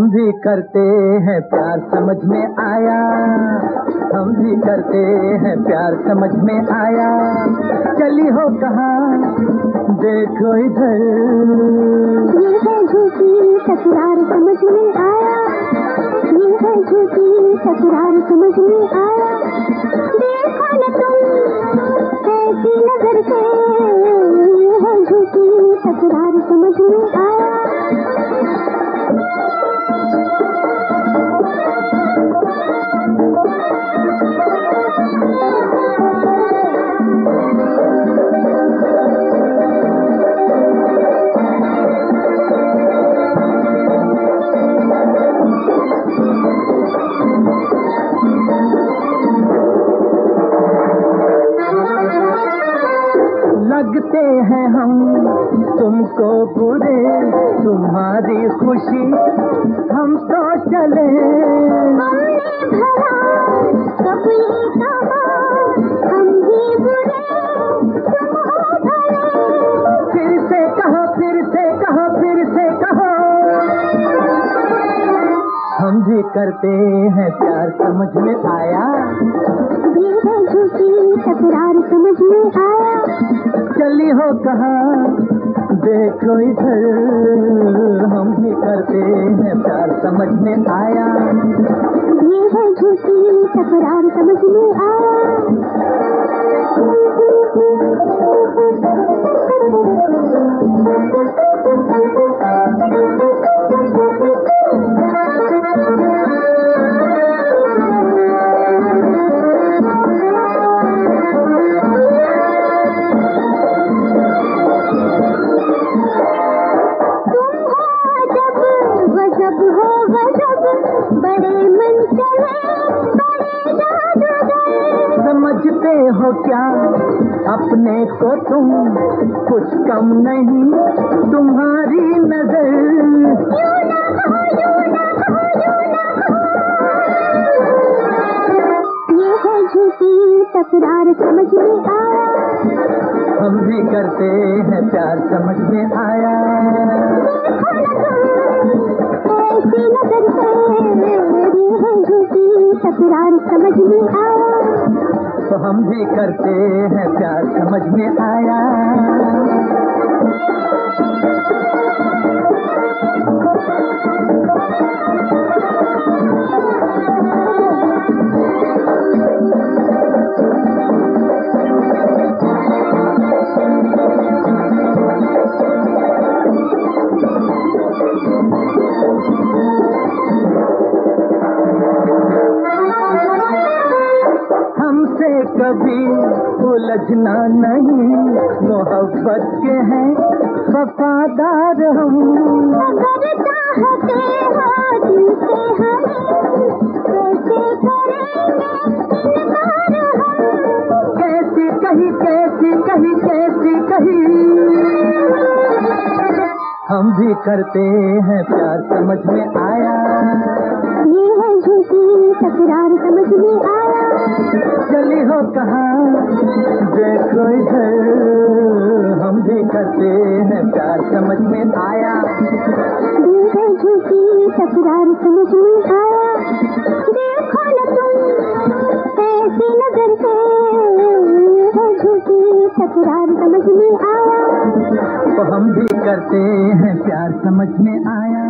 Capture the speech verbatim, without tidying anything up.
भी करते हैं प्यार समझ में आया, हम भी करते हैं प्यार समझ में आया। चली हो कहाँ देखो इधर, ये है झूठी तकरार समझ में आया, ये है झूठी तकरार समझ में आया। देखो न तुम ऐसी नजर से, ये है झूठी तकरार समझ में आया। लगते हैं हम तुमको बुरे, तुम्हारी खुशी हम तो चले। हमने भला कब ये कहा हम भी बुरे तुम हो भले। फिर से कहो फिर से कहो फिर से कहो, हम भी करते हैं प्यार समझ में आया, ये है झूठी तकरार समझ में आया। चली हो कहाँ देखो इधर, हम भी करते हैं प्यार समझ में आया, ये है झूठी तकरार समझ में आया। बड़े मन चले बड़े जादूगर, समझते हो क्या अपने को तुम कुछ कम नहीं, तुम्हारी नजर। यूं ना कहो यूं ना कहो यूं ना कहो, ये है झूठी तकरार समझ में आया, हम भी करते हैं प्यार समझ में आया। ऐसी नजर से, ये है झूठी तकरार समझ में आया, तो हम भी करते हैं प्यार समझ में आया। हमसे कभी उलझना नहीं, मोहब्बत के हैं वफादार हम। अगर चाहते हो दिल से हमें, कैसे करेंगे इनकार हम। कैसी कही कैसी कही कैसी कही, हम भी करते हैं प्यार समझ में आया, ये है झूठी तकरार समझ में आया। चली हो कहाँ देखो इधर, हम भी करते हैं प्यार समझ में आया, ये है झूठी तकरार समझ में आया। देखो न तुम ऐसी नजर से, ये है झूठी तकरार समझ में आया, तो हम भी करते हैं प्यार समझ में आया।